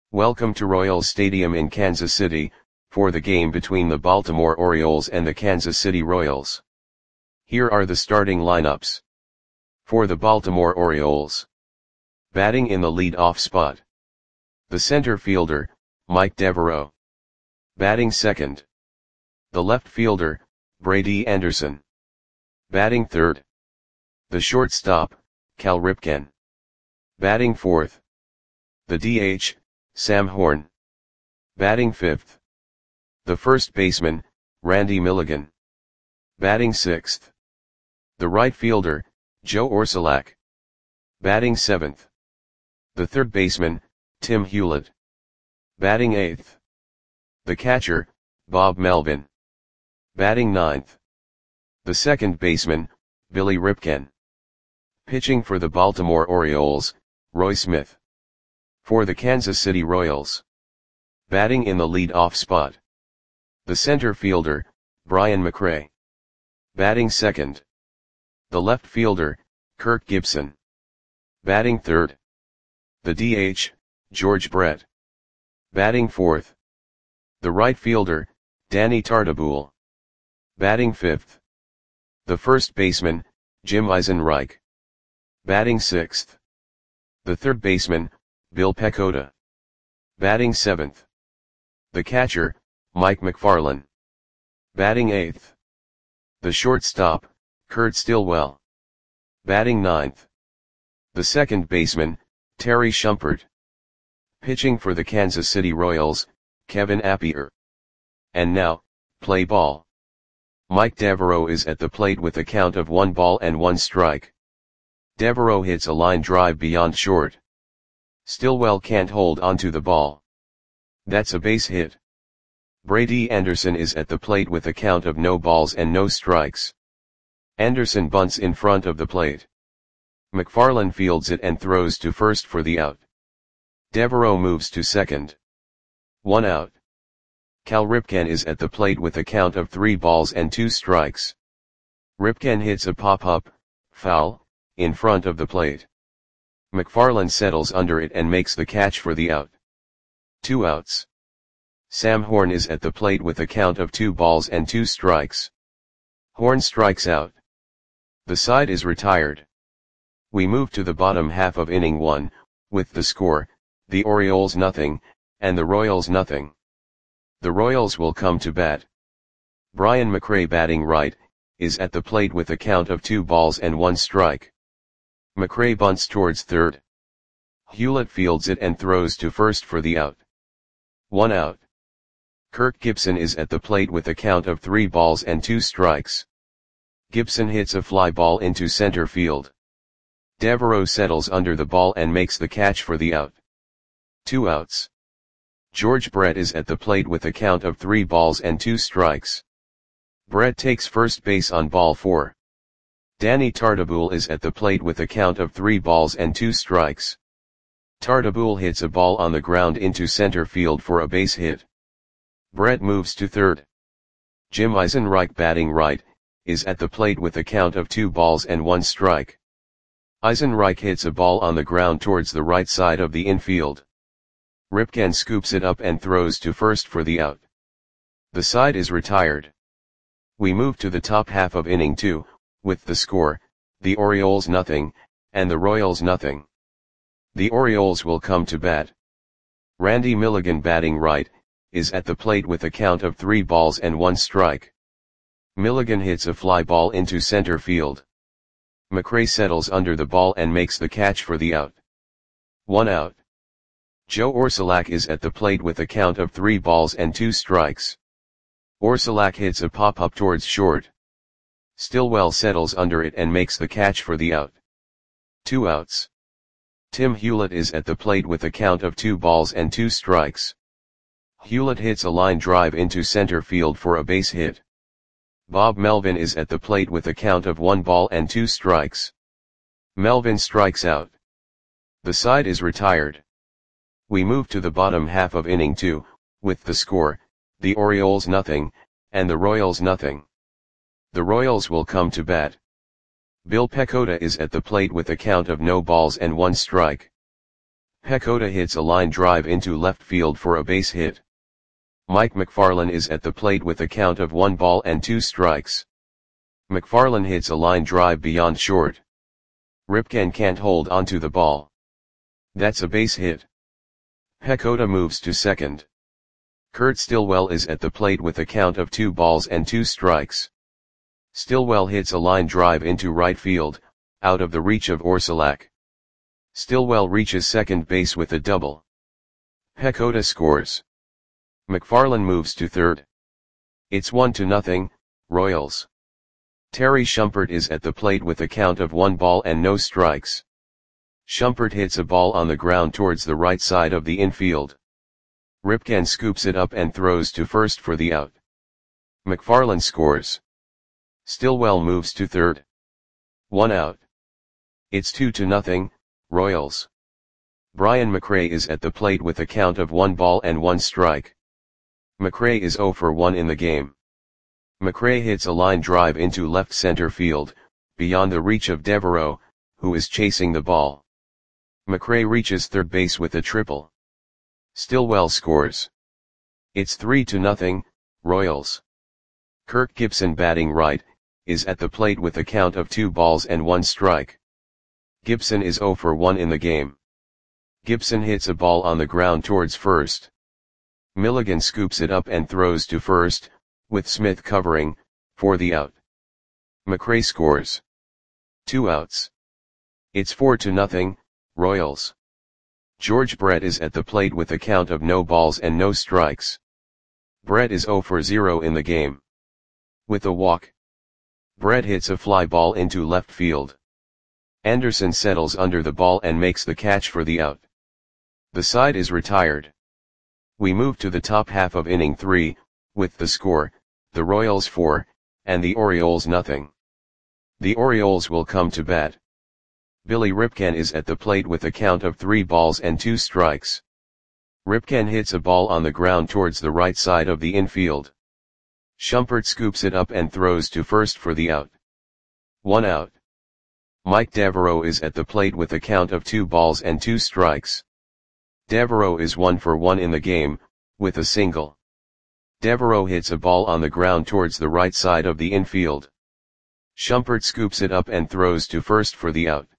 Welcome to Royals Stadium in Kansas City, for the game between the Baltimore Orioles and the Kansas City Royals. Here are the starting lineups. For the Baltimore Orioles. Batting in the lead-off spot. The center fielder, Mike Devereaux. Batting second. The left fielder, Brady Anderson. Batting third. The shortstop, Cal Ripken. Batting fourth. The DH, Sam Horn. Batting fifth. The first baseman, Randy Milligan. Batting sixth. The right fielder, Joe Orsulak. Batting seventh. The third baseman, Tim Hewlett. Batting eighth. The catcher, Bob Melvin. Batting ninth. The second baseman, Billy Ripken. Pitching for the Baltimore Orioles, Roy Smith. For the Kansas City Royals. Batting in the lead-off spot. The center fielder, Brian McRae. Batting second. The left fielder, Kirk Gibson. Batting third. The DH, George Brett. Batting fourth. The right fielder, Danny Tartabull. Batting fifth. The first baseman, Jim Eisenreich. Batting sixth. The third baseman, Bill Pecota. Batting seventh. The catcher, Mike McFarland. Batting eighth. The shortstop, Kurt Stillwell. Batting ninth. The second baseman, Terry Shumpert. Pitching for the Kansas City Royals, Kevin Appier. And now, play ball. Mike Devereaux is at the plate with a count of 1-1 Devereaux hits a line drive beyond short. Stillwell can't hold onto the ball. That's a base hit. Brady Anderson is at the plate with a count of no balls and no strikes. Anderson bunts in front of the plate. McFarland fields it and throws to first for the out. Devereaux moves to second. 1 out. Cal Ripken is at the plate with a count of 3 balls and 2 strikes. Ripken hits a pop-up, foul, in front of the plate. McFarland settles under it and makes the catch for the out. 2 outs. Sam Horn is at the plate with a count of 2 balls and 2 strikes. Horn strikes out. The side is retired. We move to the bottom half of inning 1, with the score, the Orioles 0, and the Royals 0. The Royals will come to bat. Brian McRae, batting right, is at the plate with a count of 2 balls and 1 strike. McRae bunts towards third. Hewlett fields it and throws to first for the out. 1 out. Kirk Gibson is at the plate with a count of 3 balls and 2 strikes. Gibson hits a fly ball into center field. Devereaux settles under the ball and makes the catch for the out. 2 outs. George Brett is at the plate with a count of 3 balls and 2 strikes. Brett takes first base on ball 4. Danny Tartabull is at the plate with a count of 3 balls and 2 strikes. Tartabull hits a ball on the ground into center field for a base hit. Brett moves to third. Jim Eisenreich, batting right, is at the plate with a count of 2 balls and 1 strike. Eisenreich hits a ball on the ground towards the right side of the infield. Ripken scoops it up and throws to first for the out. The side is retired. We move to the top half of inning 2, with the score, the Orioles 0, and the Royals 0. The Orioles will come to bat. Randy Milligan, batting right, is at the plate with a count of 3 balls and 1 strike. Milligan hits a fly ball into center field. McRae settles under the ball and makes the catch for the out. 1 out. Joe Orsulak is at the plate with a count of 3 balls and 2 strikes. Orsulak hits a pop-up towards short. Stillwell settles under it and makes the catch for the out. 2 outs. Tim Hewlett is at the plate with a count of 2 balls and 2 strikes. Hewlett hits a line drive into center field for a base hit. Bob Melvin is at the plate with a count of 1 ball and 2 strikes. Melvin strikes out. The side is retired. We move to the bottom half of inning 2, with the score, the Orioles 0, and the Royals 0. The Royals will come to bat. Bill Pecota is at the plate with a count of no balls and 1 strike. Pecota hits a line drive into left field for a base hit. Mike McFarland is at the plate with a count of 1 ball and 2 strikes. McFarland hits a line drive beyond short. Ripken can't hold onto the ball. That's a base hit. Pecota moves to second. Kurt Stillwell is at the plate with a count of 2 balls and 2 strikes. Stillwell hits a line drive into right field, out of the reach of Orsulak. Stillwell reaches second base with a double. Pecota scores. McFarland moves to third. It's 1-0, Royals. Terry Shumpert is at the plate with a count of 1 ball and no strikes. Shumpert hits a ball on the ground towards the right side of the infield. Ripken scoops it up and throws to first for the out. McFarland scores. Stillwell moves to third. 1 out. It's 2-0, Royals. Brian McRae is at the plate with a count of 1 ball and 1 strike. McRae is 0 for 1 in the game. McRae hits a line drive into left center field, beyond the reach of Devereaux, who is chasing the ball. McRae reaches third base with a triple. Stillwell scores. It's 3-0, Royals. Kirk Gibson, batting right, is at the plate with a count of 2 balls and 1 strike. Gibson is 0 for 1 in the game. Gibson hits a ball on the ground towards first. Milligan scoops it up and throws to first, with Smith covering, for the out. McRae scores. 2 outs. It's 4-0, Royals. George Brett is at the plate with a count of no balls and no strikes. Brett is 0 for 0 in the game. With a walk. Brett hits a fly ball into left field. Anderson settles under the ball and makes the catch for the out. The side is retired. We move to the top half of inning 3, with the score, the Royals 4, and the Orioles nothing. The Orioles will come to bat. Billy Ripken is at the plate with a count of 3 balls and 2 strikes. Ripken hits a ball on the ground towards the right side of the infield. Shumpert scoops it up and throws to first for the out. 1 out. Mike Devereaux is at the plate with a count of 2 balls and 2 strikes. Devereaux is 1 for 1 in the game, with a single. Devereaux hits a ball on the ground towards the right side of the infield. Shumpert scoops it up and throws to first for the out.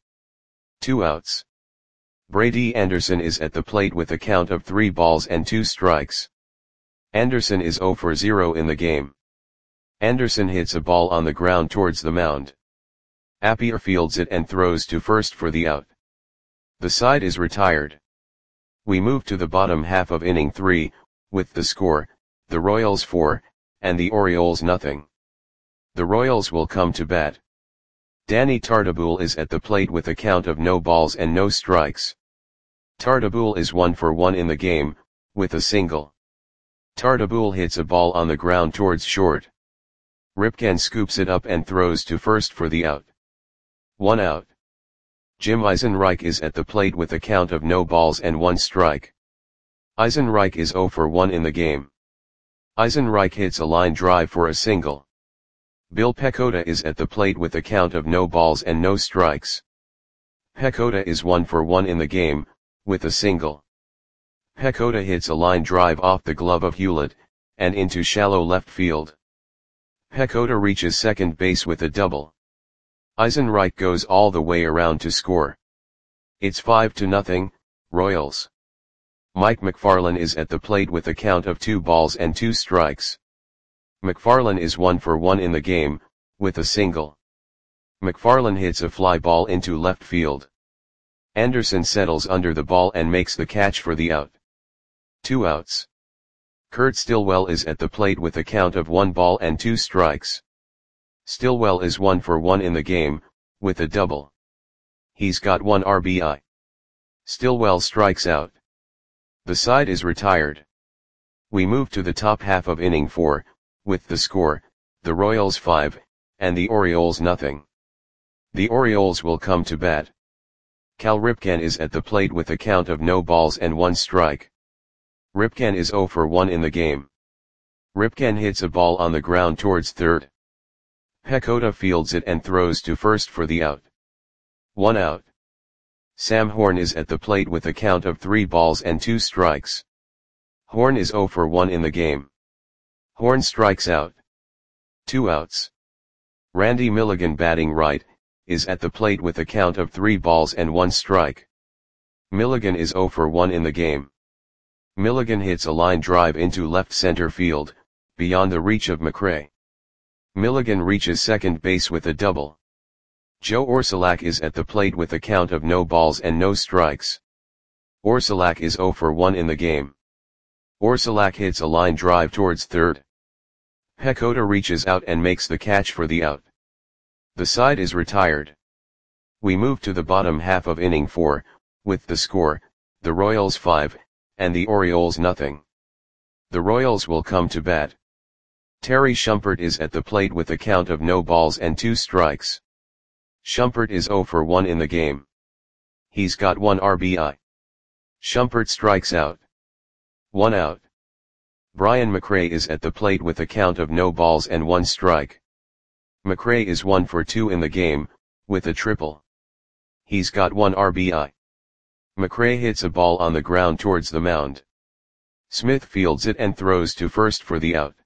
2 outs. Brady Anderson is at the plate with a count of 3 balls and 2 strikes. Anderson is 0 for 0 in the game. Anderson hits a ball on the ground towards the mound. Appier fields it and throws to first for the out. The side is retired. We move to the bottom half of inning 3, with the score, the Royals 4, and the Orioles nothing. The Royals will come to bat. Danny Tartabull is at the plate with a count of no balls and no strikes. Tartabull is 1 for 1 in the game, with a single. Tartabull hits a ball on the ground towards short. Ripken scoops it up and throws to first for the out. 1 out. Jim Eisenreich is at the plate with a count of no balls and 1 strike. Eisenreich is 0 for 1 in the game. Eisenreich hits a line drive for a single. Bill Pecota is at the plate with a count of no balls and no strikes. Pecota is 1 for 1 in the game, with a single. Pecota hits a line drive off the glove of Hewlett, and into shallow left field. Pecota reaches second base with a double. Eisenreich goes all the way around to score. It's 5-0, Royals. Mike McFarland is at the plate with a count of 2 balls and 2 strikes. McFarland is 1 for 1 in the game, with a single. McFarland hits a fly ball into left field. Anderson settles under the ball and makes the catch for the out. 2 outs. Kurt Stillwell is at the plate with a count of 1 ball and 2 strikes. Stillwell is 1 for 1 in the game, with a double. He's got 1 RBI. Stillwell strikes out. The side is retired. We move to the top half of inning 4, with the score, the Royals 5, and the Orioles nothing. The Orioles will come to bat. Cal Ripken is at the plate with a count of no balls and 1 strike. Ripken is 0 for 1 in the game. Ripken hits a ball on the ground towards third. Pecota fields it and throws to first for the out. 1 out. Sam Horn is at the plate with a count of 3 balls and 2 strikes. Horn is 0 for 1 in the game. Horn strikes out. 2 outs. Randy Milligan, batting right, is at the plate with a count of 3 balls and 1 strike. Milligan is 0 for 1 in the game. Milligan hits a line drive into left center field, beyond the reach of McRae. Milligan reaches second base with a double. Joe Orsulak is at the plate with a count of no balls and no strikes. Orsulak is 0 for 1 in the game. Orsulak hits a line drive towards third. Pecota reaches out and makes the catch for the out. The side is retired. We move to the bottom half of inning 4, with the score, the Royals 5, and the Orioles nothing. The Royals will come to bat. Terry Shumpert is at the plate with a count of no balls and 2 strikes. Shumpert is 0 for 1 in the game. He's got 1 RBI. Shumpert strikes out. 1 out. Brian McRae is at the plate with a count of no balls and 1 strike. McRae is 1 for 2 in the game, with a triple. He's got 1 RBI. McRae hits a ball on the ground towards the mound. Smith fields it and throws to first for the out.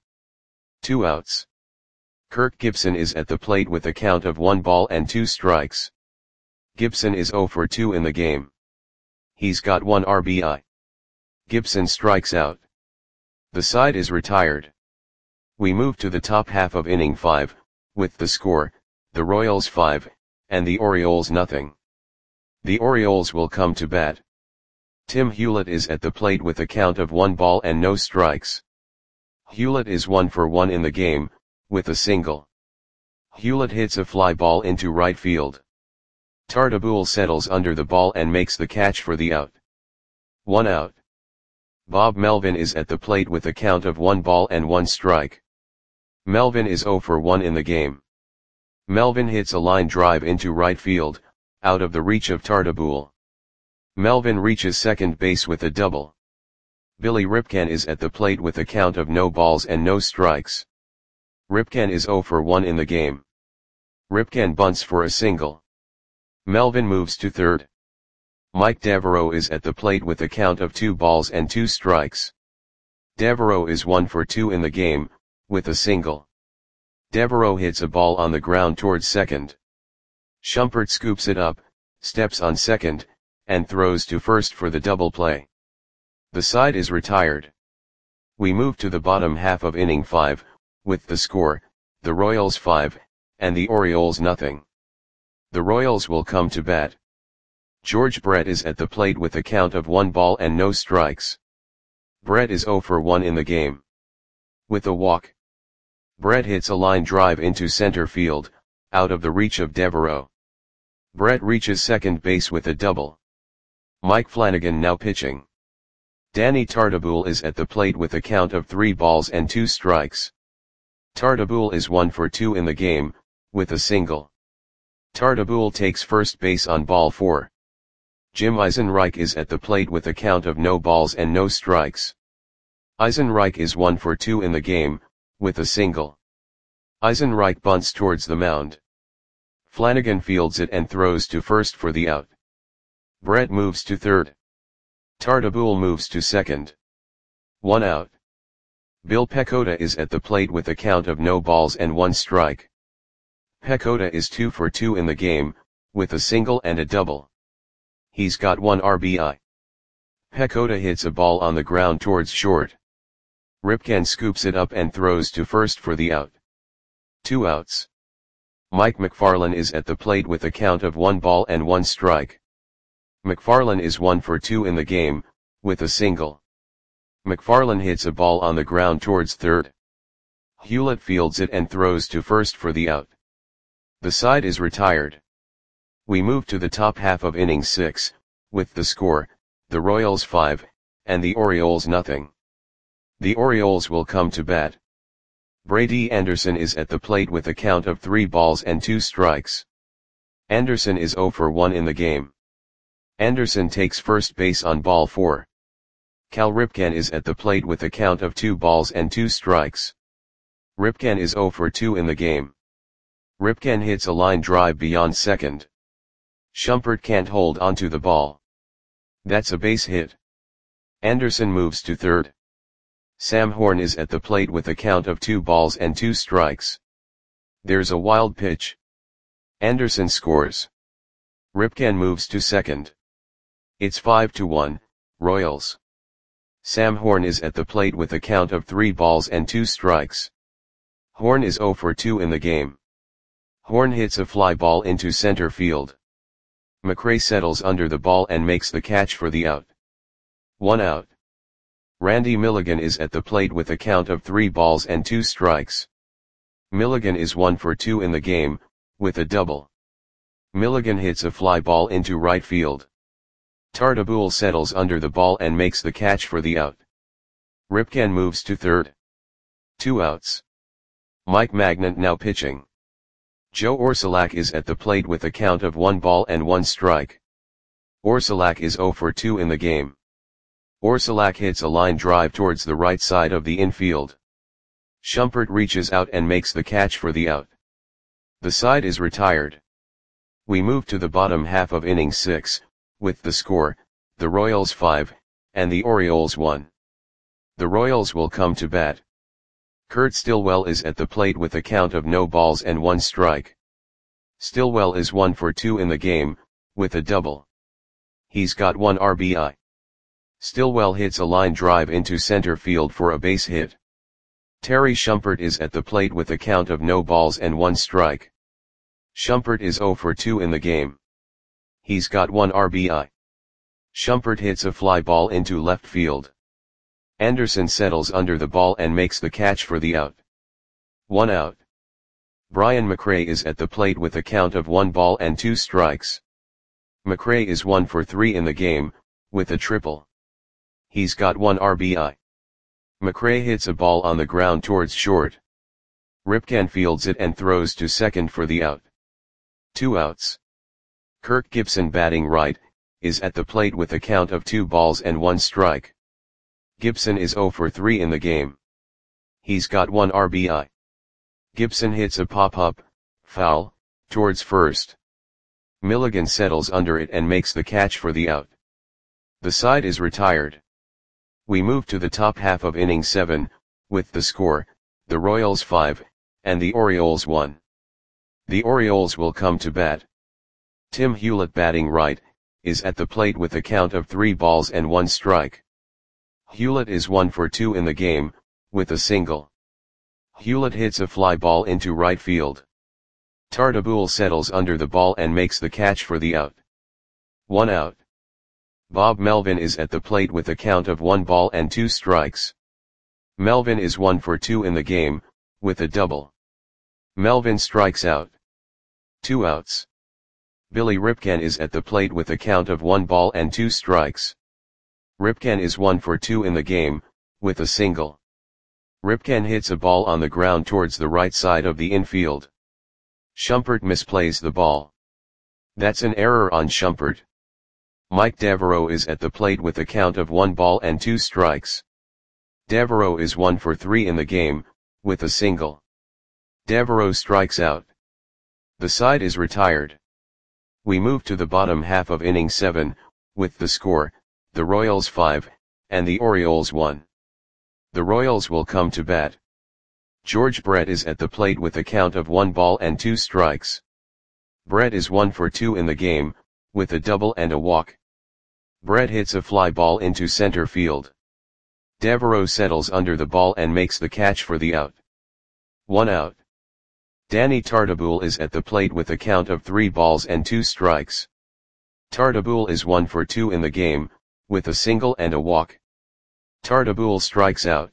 2 outs. Kirk Gibson is at the plate with a count of 1 ball and 2 strikes. Gibson is 0 for 2 in the game. He's got 1 RBI. Gibson strikes out. The side is retired. We move to the top half of inning 5, with the score, the Royals 5, and the Orioles nothing. The Orioles will come to bat. Tim Hewlett is at the plate with a count of 1 ball and no strikes. Hewlett is 1 for 1 in the game, with a single. Hewlett hits a fly ball into right field. Tartabull settles under the ball and makes the catch for the out. 1 out. Bob Melvin is at the plate with a count of 1 ball and 1 strike. Melvin is 0 for 1 in the game. Melvin hits a line drive into right field, out of the reach of Tartabull. Melvin reaches second base with a double. Billy Ripken is at the plate with a count of no balls and no strikes. Ripken is 0 for 1 in the game. Ripken bunts for a single. Melvin moves to third. Mike Devereaux is at the plate with a count of 2 balls and 2 strikes. Devereaux is 1 for 2 in the game, with a single. Devereaux hits a ball on the ground towards second. Shumpert scoops it up, steps on second, and throws to first for the double play. The side is retired. We move to the bottom half of inning 5, with the score, the Royals 5, and the Orioles nothing. The Royals will come to bat. George Brett is at the plate with a count of 1 ball and no strikes. Brett is 0 for 1 in the game. With a walk. Brett hits a line drive into center field, out of the reach of Devereaux. Brett reaches second base with a double. Mike Flanagan now pitching. Danny Tartabull is at the plate with a count of 3 balls and 2 strikes. Tartabull is 1 for 2 in the game, with a single. Tartabull takes first base on ball 4. Jim Eisenreich is at the plate with a count of no balls and no strikes. Eisenreich is 1 for 2 in the game, with a single. Eisenreich bunts towards the mound. Flanagan fields it and throws to first for the out. Brett moves to third. Tartabull moves to second. 1 out. Bill Pecota is at the plate with a count of no balls and 1 strike. Pecota is 2 for 2 in the game, with a single and a double. He's got 1 RBI. Pecota hits a ball on the ground towards short. Ripken scoops it up and throws to first for the out. 2 outs. Mike McFarland is at the plate with a count of 1 ball and 1 strike. McFarland is 1 for 2 in the game, with a single. McFarland hits a ball on the ground towards third. Hewlett fields it and throws to first for the out. The side is retired. We move to the top half of inning 6, with the score, the Royals 5, and the Orioles nothing. The Orioles will come to bat. Brady Anderson is at the plate with a count of 3 balls and 2 strikes. Anderson is 0 for 1 in the game. Anderson takes first base on ball 4. Cal Ripken is at the plate with a count of 2 balls and 2 strikes. Ripken is 0 for 2 in the game. Ripken hits a line drive beyond second. Shumpert can't hold onto the ball. That's a base hit. Anderson moves to third. Sam Horn is at the plate with a count of 2 balls and 2 strikes. There's a wild pitch. Anderson scores. Ripken moves to second. It's 5-1, Royals. Sam Horn is at the plate with a count of 3 balls and 2 strikes. Horn is 0 for 2 in the game. Horn hits a fly ball into center field. McRae settles under the ball and makes the catch for the out. 1 out. Randy Milligan is at the plate with a count of 3 balls and 2 strikes. Milligan is 1 for 2 in the game, with a double. Milligan hits a fly ball into right field. Tartabull settles under the ball and makes the catch for the out. Ripken moves to third. 2 outs. Mike Magnant now pitching. Joe Orsulak is at the plate with a count of 1 ball and 1 strike. Orsulak is 0 for 2 in the game. Orsulak hits a line drive towards the right side of the infield. Shumpert reaches out and makes the catch for the out. The side is retired. We move to the bottom half of inning 6, with the score, the Royals 5, and the Orioles 1. The Royals will come to bat. Kurt Stillwell is at the plate with a count of no balls and 1 strike. Stillwell is 1 for 2 in the game, with a double. He's got 1 RBI. Stillwell hits a line drive into center field for a base hit. Terry Shumpert is at the plate with a count of no balls and 1 strike. Shumpert is 0 for 2 in the game. He's got 1 RBI. Shumpert hits a fly ball into left field. Anderson settles under the ball and makes the catch for the out. 1 out. Brian McRae is at the plate with a count of 1 ball and 2 strikes. McRae is 1 for 3 in the game, with a triple. He's got 1 RBI. McRae hits a ball on the ground towards short. Ripken fields it and throws to second for the out. 2 outs. Kirk Gibson batting right, is at the plate with a count of 2 balls and 1 strike. Gibson is 0 for 3 in the game. He's got 1 RBI. Gibson hits a pop-up, foul, towards first. Milligan settles under it and makes the catch for the out. The side is retired. We move to the top half of inning 7, with the score, the Royals 5, and the Orioles 1. The Orioles will come to bat. Tim Hewlett batting right, is at the plate with a count of 3 balls and 1 strike. Hewlett is 1 for 2 in the game, with a single. Hewlett hits a fly ball into right field. Tartabull settles under the ball and makes the catch for the out. 1 out. Bob Melvin is at the plate with a count of 1 ball and 2 strikes. Melvin is 1 for 2 in the game, with a double. Melvin strikes out. 2 outs. Billy Ripken is at the plate with a count of 1 ball and 2 strikes. Ripken is 1 for 2 in the game, with a single. Ripken hits a ball on the ground towards the right side of the infield. Shumpert misplays the ball. That's an error on Shumpert. Mike Devereaux is at the plate with a count of 1 ball and 2 strikes. Devereaux is 1 for 3 in the game, with a single. Devereaux strikes out. The side is retired. We move to the bottom half of inning 7, with the score, the Royals 5, and the Orioles 1. The Royals will come to bat. George Brett is at the plate with a count of 1 ball and 2 strikes. Brett is 1 for 2 in the game, with a double and a walk. Brett hits a fly ball into center field. Devereaux settles under the ball and makes the catch for the out. 1 out. Danny Tartabull is at the plate with a count of 3 balls and 2 strikes. Tartabull is 1 for 2 in the game, with a single and a walk. Tartabull strikes out.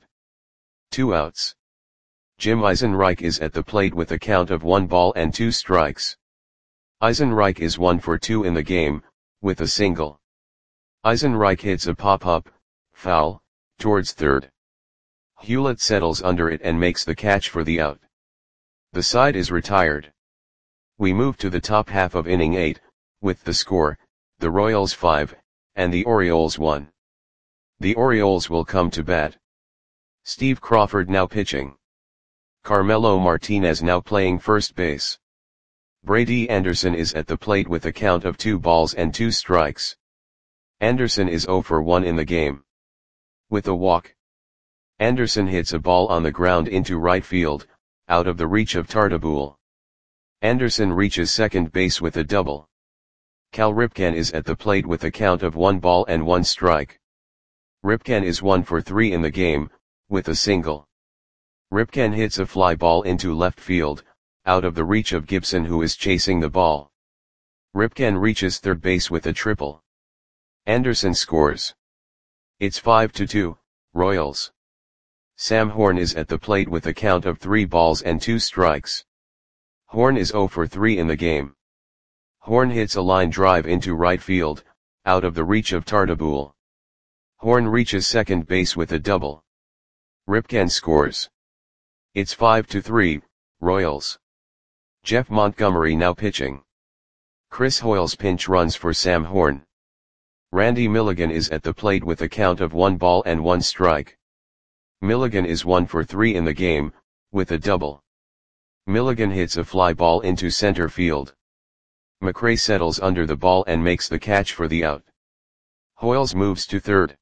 2 outs. Jim Eisenreich is at the plate with a count of 1 ball and 2 strikes. Eisenreich is 1 for 2 in the game, with a single. Eisenreich hits a pop-up, foul, towards third. Hewlett settles under it and makes the catch for the out. The side is retired. We move to the top half of inning 8, with the score, the Royals 5, and the Orioles 1. The Orioles will come to bat. Steve Crawford now pitching. Carmelo Martinez now playing first base. Brady Anderson is at the plate with a count of 2 balls and 2 strikes. Anderson is 0 for 1 in the game. With a walk, Anderson hits a ball on the ground into right field, out of the reach of Tartabull. Anderson reaches second base with a double. Cal Ripken is at the plate with a count of 1 ball and 1 strike. Ripken is 1 for 3 in the game, with a single. Ripken hits a fly ball into left field, out of the reach of Gibson, who is chasing the ball. Ripken reaches third base with a triple. Anderson scores. It's 5-2, Royals. Sam Horn is at the plate with a count of 3 balls and 2 strikes. Horn is 0 for 3 in the game. Horn hits a line drive into right field, out of the reach of Tartabull. Horn reaches second base with a double. Ripken scores. It's 5-3, Royals. Jeff Montgomery now pitching. Chris Hoiles pinch runs for Sam Horn. Randy Milligan is at the plate with a count of 1 ball and 1 strike. Milligan is 1 for 3 in the game, with a double. Milligan hits a fly ball into center field. McRae settles under the ball and makes the catch for the out. Hoiles moves to third.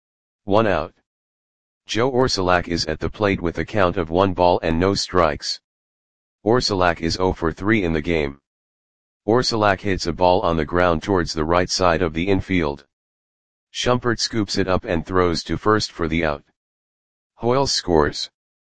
1 out. Joe Orsulak is at the plate with a count of 1 ball and no strikes. Orsulak is 0 for 3 in the game. Orsulak hits a ball on the ground towards the right side of the infield. Shumpert scoops it up and throws to first for the out. Hoiles scores.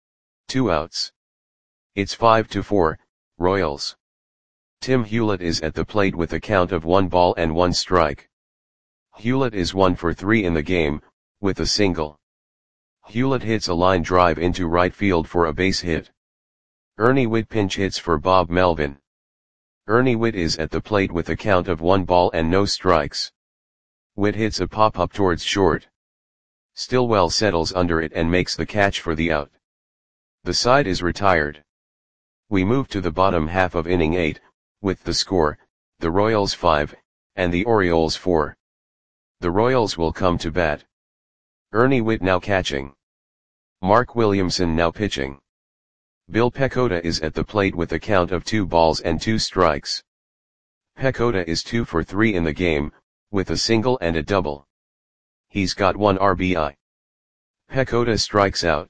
2 outs. It's 5-4, Royals. Tim Hewlett is at the plate with a count of 1 ball and 1 strike. Hewlett is 1 for 3 in the game, with a single. Hewlett hits a line drive into right field for a base hit. Ernie Whitt pinch hits for Bob Melvin. Ernie Whitt is at the plate with a count of 1 ball and no strikes. Whitt hits a pop-up towards short. Stillwell settles under it and makes the catch for the out. The side is retired. We move to the bottom half of inning 8, with the score, the Royals 5, and the Orioles 4. The Royals will come to bat. Ernie Whitt now catching. Mark Williamson now pitching. Bill Pecota is at the plate with a count of 2 balls and 2 strikes. Pecota is 2 for 3 in the game, with a single and a double. He's got 1 RBI. Pecota strikes out.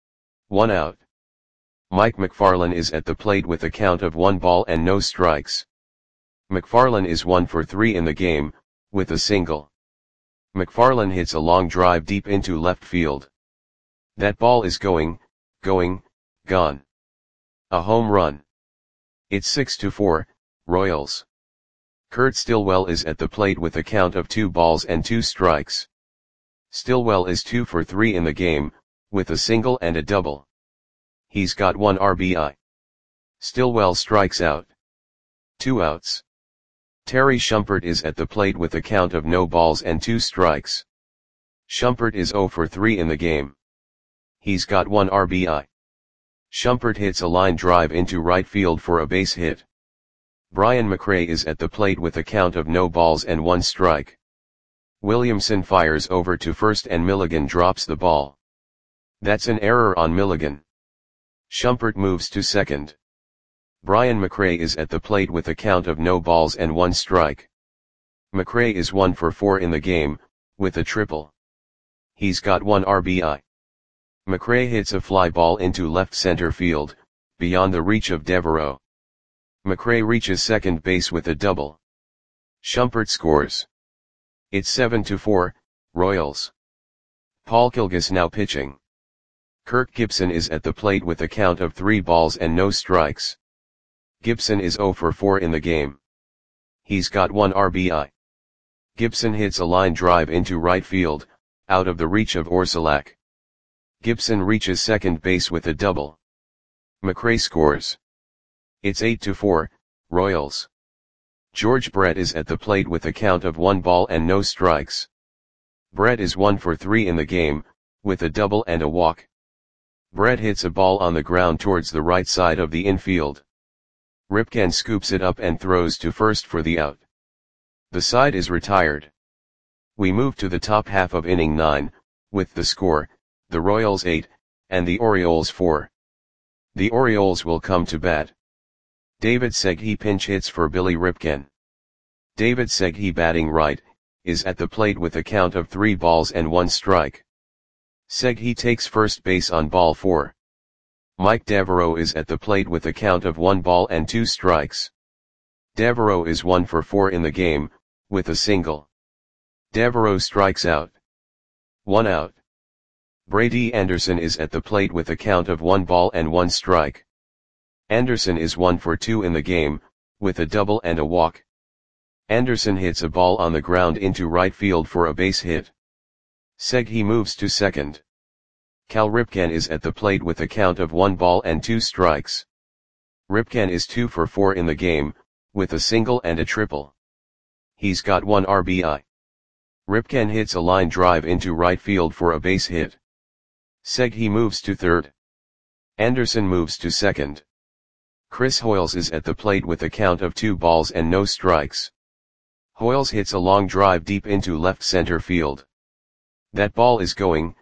1 out. Mike McFarland is at the plate with a count of 1 ball and no strikes. McFarland is 1 for 3 in the game, with a single. McFarland hits a long drive deep into left field. That ball is going, gone. A home run. It's 6-4, Royals. Kurt Stillwell is at the plate with a count of 2 balls and 2 strikes. Stillwell is 2 for 3 in the game, with a single and a double. He's got 1 RBI. Stillwell strikes out. 2 outs. Terry Shumpert is at the plate with a count of no balls and 2 strikes. Shumpert is 0 for 3 in the game. He's got 1 RBI. Shumpert hits a line drive into right field for a base hit. Brian McRae is at the plate with a count of no balls and 1 strike. Williamson fires over to first and Milligan drops the ball. That's an error on Milligan. Shumpert moves to second. Brian McRae is at the plate with a count of no balls and 1 strike. McRae is 1 for 4 in the game, with a triple. He's got 1 RBI. McRae hits a fly ball into left center field, beyond the reach of Devereaux. McRae reaches second base with a double. Shumpert scores. It's 7-4, Royals. Paul Kilgus now pitching. Kirk Gibson is at the plate with a count of 3 balls and no strikes. Gibson is 0 for 4 in the game. He's got 1 RBI. Gibson hits a line drive into right field, out of the reach of Orsulak. Gibson reaches second base with a double. McRae scores. It's 8-4, Royals. George Brett is at the plate with a count of 1 ball and no strikes. Brett is 1 for 3 in the game, with a double and a walk. Brett hits a ball on the ground towards the right side of the infield. Ripken scoops it up and throws to first for the out. The side is retired. We move to the top half of inning 9, with the score, the Royals 8, and the Orioles 4. The Orioles will come to bat. David Seghi pinch hits for Billy Ripken. David Seghi batting right, is at the plate with a count of 3 balls and 1 strike. Seghi takes first base on ball 4. Mike Devereaux is at the plate with a count of 1 ball and 2 strikes. Devereaux is 1 for 4 in the game, with a single. Devereaux strikes out. 1 out. Brady Anderson is at the plate with a count of 1 ball and 1 strike. Anderson is 1 for 2 in the game, with a double and a walk. Anderson hits a ball on the ground into right field for a base hit. Seghi moves to second. Cal Ripken is at the plate with a count of 1 ball and 2 strikes. Ripken is 2 for 4 in the game, with a single and a triple. He's got 1 RBI. Ripken hits a line drive into right field for a base hit. Seghi moves to third. Anderson moves to second. Chris Hoiles is at the plate with a count of 2 balls and no strikes. Hoiles hits a long drive deep into left center field. That ball is going,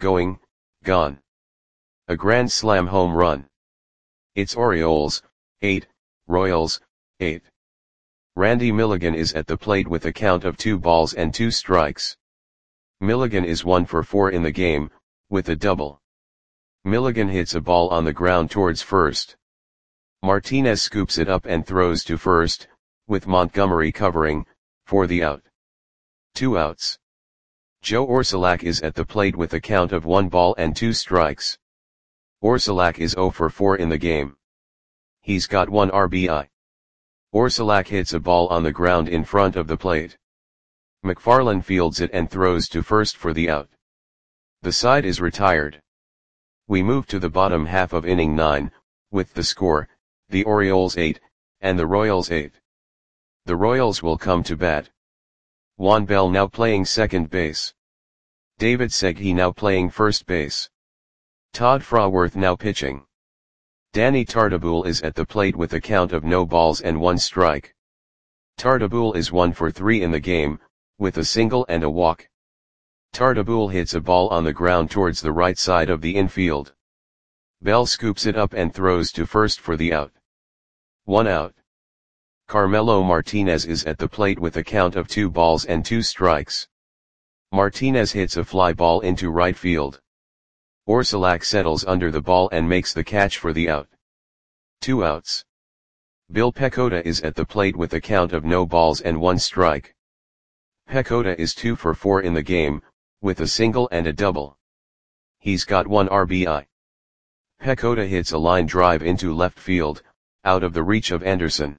gone. A grand slam home run. It's Orioles, 8, Royals, 8. Randy Milligan is at the plate with a count of 2 balls and 2 strikes. Milligan is 1 for 4 in the game, with a double. Milligan hits a ball on the ground towards first. Martinez scoops it up and throws to first, with Montgomery covering, for the out. 2 outs. Joe Orsulak is at the plate with a count of 1 ball and 2 strikes. Orsulak is 0 for 4 in the game. He's got 1 RBI. Orsulak hits a ball on the ground in front of the plate. McFarland fields it and throws to first for the out. The side is retired. We move to the bottom half of inning 9, with the score, the Orioles 8, and the Royals 8. The Royals will come to bat. Juan Bell now playing second base. David Seghi now playing first base. Todd Fraworth now pitching. Danny Tartabull is at the plate with a count of no balls and 1 strike. Tartabull is 1 for 3 in the game, with a single and a walk. Tartabull hits a ball on the ground towards the right side of the infield. Bell scoops it up and throws to first for the out. 1 out. Carmelo Martinez is at the plate with a count of 2 balls and 2 strikes. Martinez hits a fly ball into right field. Orsulak settles under the ball and makes the catch for the out. 2 outs. Bill Pecota is at the plate with a count of no balls and 1 strike. Pecota is 2 for 4 in the game, with a single and a double. He's got 1 RBI. Pecota hits a line drive into left field, out of the reach of Anderson.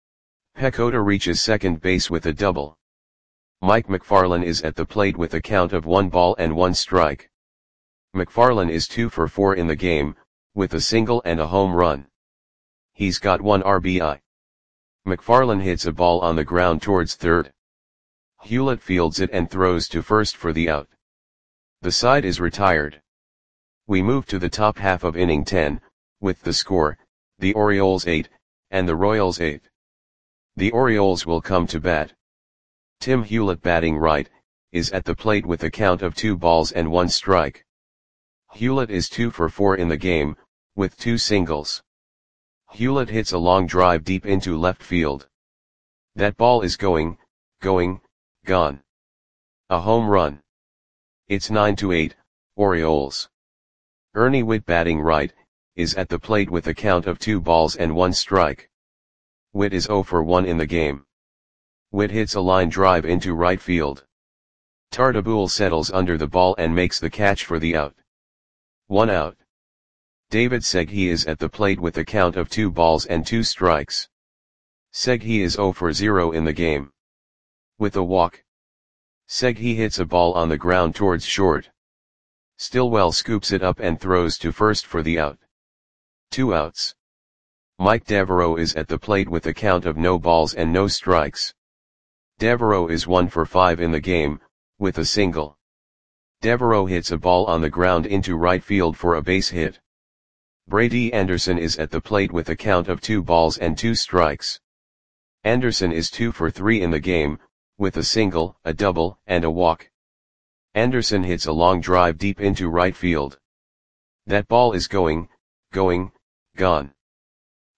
Pecota reaches second base with a double. Mike McFarland is at the plate with a count of 1 ball and 1 strike. McFarland is 2 for 4 in the game, with a single and a home run. He's got 1 RBI. McFarland hits a ball on the ground towards third. Hewlett fields it and throws to first for the out. The side is retired. We move to the top half of inning 10, with the score, the Orioles 8, and the Royals 8. The Orioles will come to bat. Tim Hewlett batting right, is at the plate with a count of 2 balls and 1 strike. Hewlett is 2 for 4 in the game, with 2 singles. Hewlett hits a long drive deep into left field. That ball is going, gone. A home run. It's 9-8, Orioles. Ernie Whitt batting right, is at the plate with a count of 2 balls and 1 strike. Whitt is 0 for 1 in the game. Whitt hits a line drive into right field. Tartabull settles under the ball and makes the catch for the out. 1 out. David Seghi is at the plate with a count of 2 balls and 2 strikes. Seghi is 0 for 0 in the game. With a walk. Seghi hits a ball on the ground towards short. Stillwell scoops it up and throws to first for the out. 2 outs. Mike Devereaux is at the plate with a count of no balls and no strikes. Devereaux is 1 for 5 in the game, with a single. Devereaux hits a ball on the ground into right field for a base hit. Brady Anderson is at the plate with a count of 2 balls and 2 strikes. Anderson is 2 for 3 in the game, with a single, a double, and a walk. Anderson hits a long drive deep into right field. That ball is going, gone.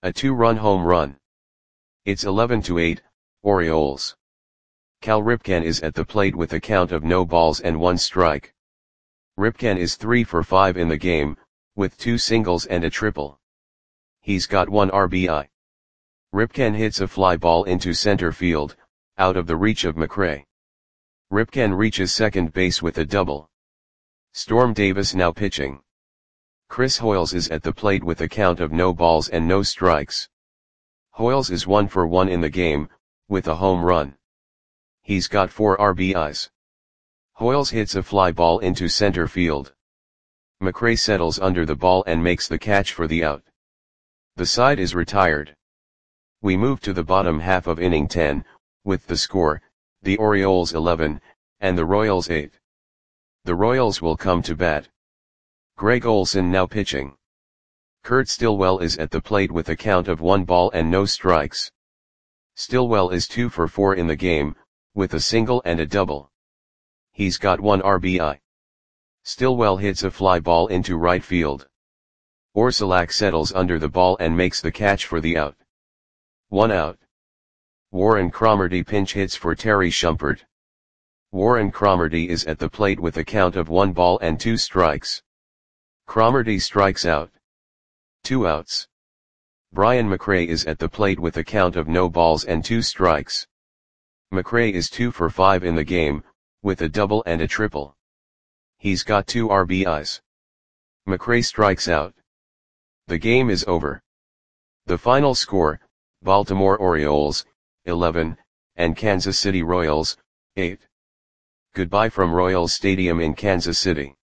A 2-run home run. It's 11-8, Orioles. Cal Ripken is at the plate with a count of no balls and 1 strike. Ripken is 3 for 5 in the game, with 2 singles and a triple. He's got 1 RBI. Ripken hits a fly ball into center field, out of the reach of McRae. Ripken reaches second base with a double. Storm Davis now pitching. Chris Hoiles is at the plate with a count of no balls and no strikes. Hoiles is 1 for 1 in the game, with a home run. He's got 4 RBIs. Hoiles hits a fly ball into center field. McRae settles under the ball and makes the catch for the out. The side is retired. We move to the bottom half of inning 10, with the score, the Orioles 11, and the Royals 8. The Royals will come to bat. Greg Olson now pitching. Kurt Stillwell is at the plate with a count of 1 ball and no strikes. Stillwell is 2 for 4 in the game, with a single and a double. He's got 1 RBI. Stillwell hits a fly ball into right field. Orsulak settles under the ball and makes the catch for the out. 1 out. Warren Cromartie pinch hits for Terry Shumpert. Warren Cromartie is at the plate with a count of 1 ball and 2 strikes. Cromartie strikes out. 2 outs. Brian McRae is at the plate with a count of no balls and 2 strikes. McRae is 2 for 5 in the game, with a double and a triple. He's got 2 RBIs. McRae strikes out. The game is over. The final score, Baltimore Orioles, 11, and Kansas City Royals, 8. Goodbye from Royals Stadium in Kansas City.